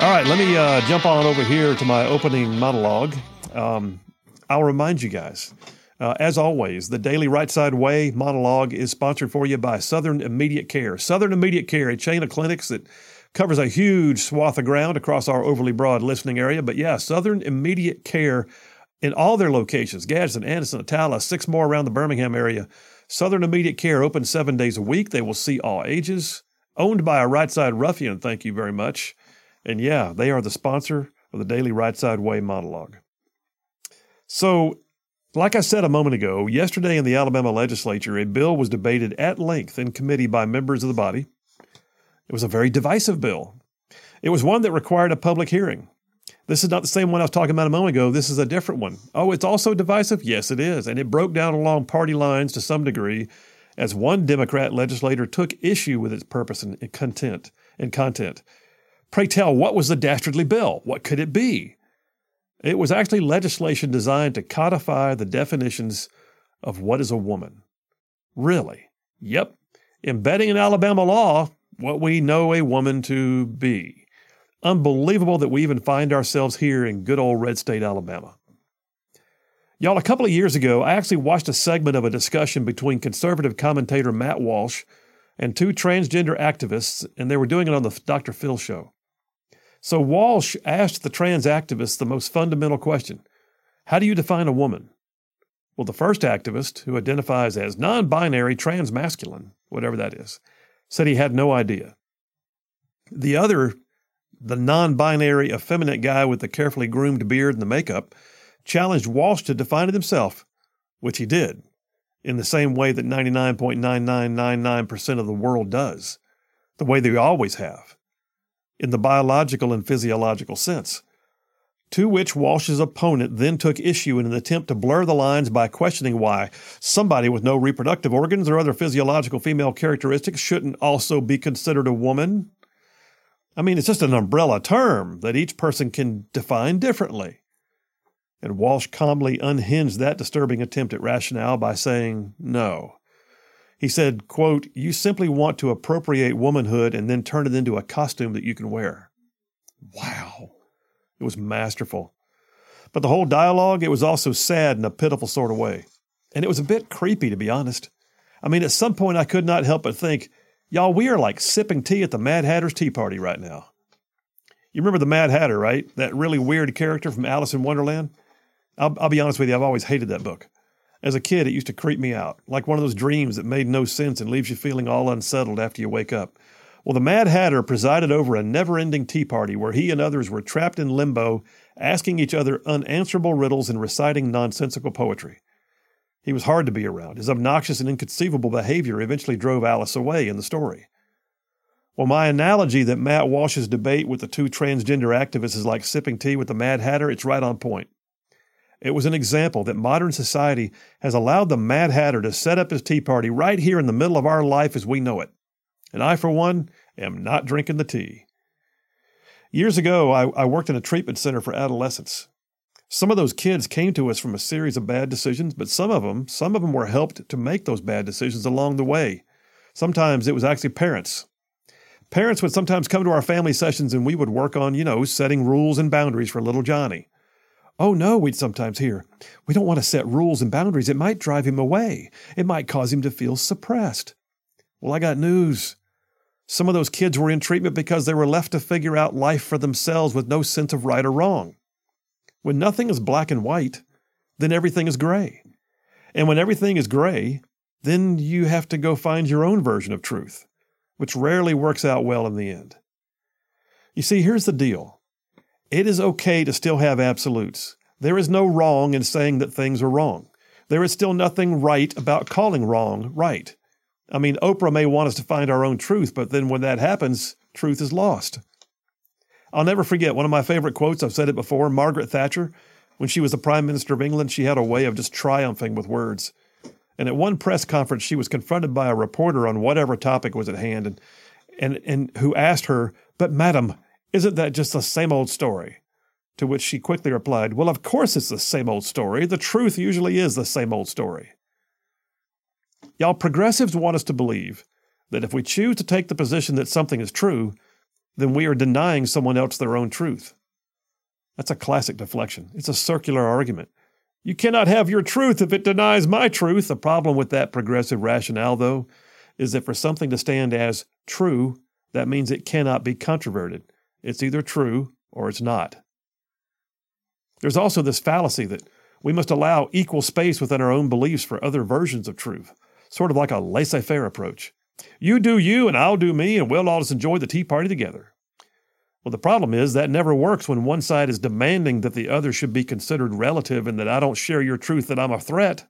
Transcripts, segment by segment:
All right, let me jump on over here to my opening monologue. I'll remind you guys, as always, the Daily Right Side Way monologue is sponsored for you by Southern Immediate Care. Southern Immediate Care, a chain of clinics that covers a huge swath of ground across our overly broad listening area. But yeah, Southern Immediate Care in all their locations, Gadsden, Anderson, Attala, 6 more around the Birmingham area. Southern Immediate Care open 7 days a week. They will see all ages. Owned by a Right Side Ruffian, thank you very much. And yeah, they are the sponsor of the Daily Right Side Way monologue. So, like I said a moment ago, yesterday in the Alabama legislature, a bill was debated at length in committee by members of the body. It was a very divisive bill. It was one that required a public hearing. This is not the same one I was talking about a moment ago. This is a different one. Oh, it's also divisive? Yes, it is. And it broke down along party lines to some degree as one Democrat legislator took issue with its purpose and content. Pray tell, what was the dastardly bill? What could it be? It was actually legislation designed to codify the definitions of what is a woman. Really? Yep. Embedding in Alabama law what we know a woman to be. Unbelievable that we even find ourselves here in good old red state Alabama. Y'all, a couple of years ago, I actually watched a segment of a discussion between conservative commentator Matt Walsh and 2 transgender activists, and they were doing it on the Dr. Phil show. So Walsh asked the trans activists the most fundamental question: how do you define a woman? Well, the first activist, who identifies as non-binary transmasculine, whatever that is, said he had no idea. The other, the non-binary effeminate guy with the carefully groomed beard and the makeup, challenged Walsh to define it himself, which he did, in the same way that 99.9999% of the world does, the way they always have, in the biological and physiological sense, to which Walsh's opponent then took issue in an attempt to blur the lines by questioning why somebody with no reproductive organs or other physiological female characteristics shouldn't also be considered a woman. I mean, it's just an umbrella term that each person can define differently. And Walsh calmly unhinged that disturbing attempt at rationale by saying no. He said, quote, "You simply want to appropriate womanhood and then turn it into a costume that you can wear." Wow. It was masterful. But the whole dialogue, it was also sad in a pitiful sort of way. And it was a bit creepy, to be honest. I mean, at some point I could not help but think, y'all, we are like sipping tea at the Mad Hatter's Tea Party right now. You remember the Mad Hatter, right? That really weird character from Alice in Wonderland? I'll be honest with you, I've always hated that book. As a kid, it used to creep me out, like one of those dreams that made no sense and leaves you feeling all unsettled after you wake up. Well, the Mad Hatter presided over a never-ending tea party where he and others were trapped in limbo, asking each other unanswerable riddles and reciting nonsensical poetry. He was hard to be around. His obnoxious and inconceivable behavior eventually drove Alice away in the story. Well, my analogy that Matt Walsh's debate with the 2 transgender activists is like sipping tea with the Mad Hatter, it's right on point. It was an example that modern society has allowed the Mad Hatter to set up his tea party right here in the middle of our life as we know it. And I, for one, am not drinking the tea. Years ago, I worked in a treatment center for adolescents. Some of those kids came to us from a series of bad decisions, but some of them were helped to make those bad decisions along the way. Sometimes it was actually parents. Parents would sometimes come to our family sessions and we would work on, setting rules and boundaries for little Johnny. Oh no, we'd sometimes hear, we don't want to set rules and boundaries. It might drive him away. It might cause him to feel suppressed. Well, I got news. Some of those kids were in treatment because they were left to figure out life for themselves with no sense of right or wrong. When nothing is black and white, then everything is gray. And when everything is gray, then you have to go find your own version of truth, which rarely works out well in the end. You see, here's the deal. It is okay to still have absolutes. There is no wrong in saying that things are wrong. There is still nothing right about calling wrong right. I mean, Oprah may want us to find our own truth, but then when that happens, truth is lost. I'll never forget one of my favorite quotes. I've said it before. Margaret Thatcher, when she was the Prime Minister of England, she had a way of just triumphing with words. And at one press conference, she was confronted by a reporter on whatever topic was at hand, and who asked her, "But madam, isn't that just the same old story?" To which she quickly replied, "Well, of course it's the same old story. The truth usually is the same old story." Y'all, progressives want us to believe that if we choose to take the position that something is true, then we are denying someone else their own truth. That's a classic deflection. It's a circular argument. You cannot have your truth if it denies my truth. The problem with that progressive rationale, though, is that for something to stand as true, that means it cannot be controverted. It's either true or it's not. There's also this fallacy that we must allow equal space within our own beliefs for other versions of truth, sort of like a laissez-faire approach. You do you and I'll do me and we'll all just enjoy the tea party together. Well, the problem is that never works when one side is demanding that the other should be considered relative and that I don't share your truth, that I'm a threat.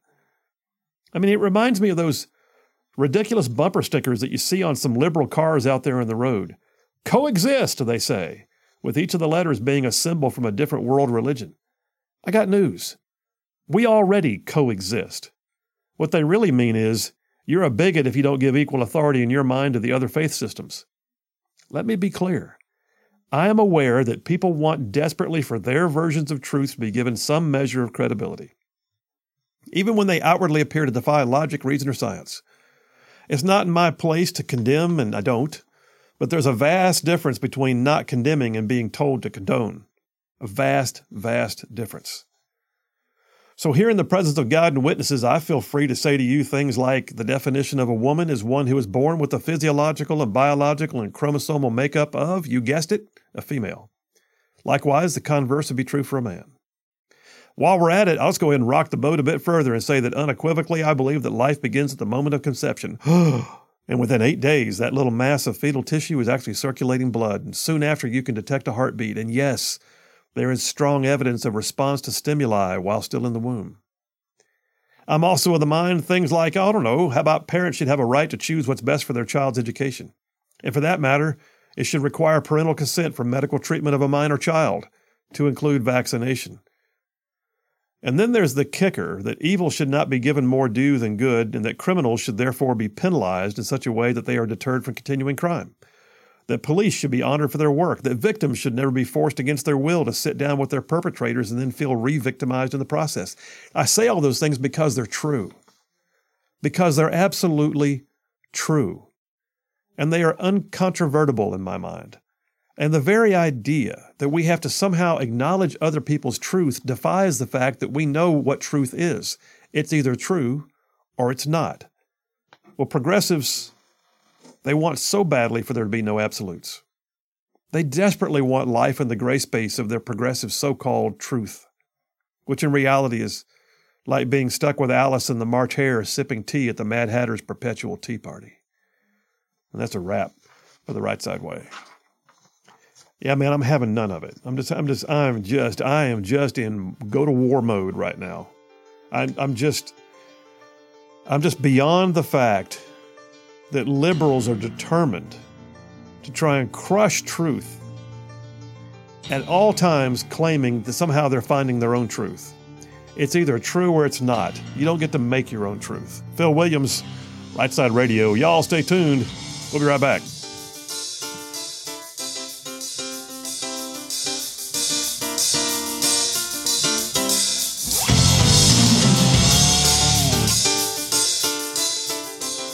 I mean, it reminds me of those ridiculous bumper stickers that you see on some liberal cars out there on the road. Coexist, they say, with each of the letters being a symbol from a different world religion. I got news. We already coexist. What they really mean is, you're a bigot if you don't give equal authority in your mind to the other faith systems. Let me be clear. I am aware that people want desperately for their versions of truth to be given some measure of credibility, even when they outwardly appear to defy logic, reason, or science. It's not in my place to condemn, and I don't, but there's a vast difference between not condemning and being told to condone. A vast, vast difference. So here in the presence of God and witnesses, I feel free to say to you things like the definition of a woman is one who is born with the physiological and biological and chromosomal makeup of, you guessed it, a female. Likewise, the converse would be true for a man. While we're at it, I'll just go ahead and rock the boat a bit further and say that unequivocally I believe that life begins at the moment of conception. And within 8 days, that little mass of fetal tissue is actually circulating blood, and soon after you can detect a heartbeat. And yes, there is strong evidence of response to stimuli while still in the womb. I'm also of the mind things like, I don't know, how about parents should have a right to choose what's best for their child's education? And for that matter, it should require parental consent for medical treatment of a minor child, to include vaccination. And then there's the kicker that evil should not be given more due than good, and that criminals should therefore be penalized in such a way that they are deterred from continuing crime. That police should be honored for their work, that victims should never be forced against their will to sit down with their perpetrators and then feel re-victimized in the process. I say all those things because they're true. Because they're absolutely true. And they are uncontrovertible in my mind. And the very idea that we have to somehow acknowledge other people's truth defies the fact that we know what truth is. It's either true or it's not. Well, progressives, they want so badly for there to be no absolutes. They desperately want life in the gray space of their progressive so-called truth, which in reality is like being stuck with Alice and the March Hare sipping tea at the Mad Hatter's perpetual tea party. And that's a wrap for the Right Side Way. Yeah, man, I'm having none of it. I am just in go to war mode right now. I'm just beyond the fact that liberals are determined to try and crush truth at all times, claiming that somehow they're finding their own truth. It's either true or it's not. You don't get to make your own truth. Phil Williams, Right Side Radio. Y'all stay tuned. We'll be right back.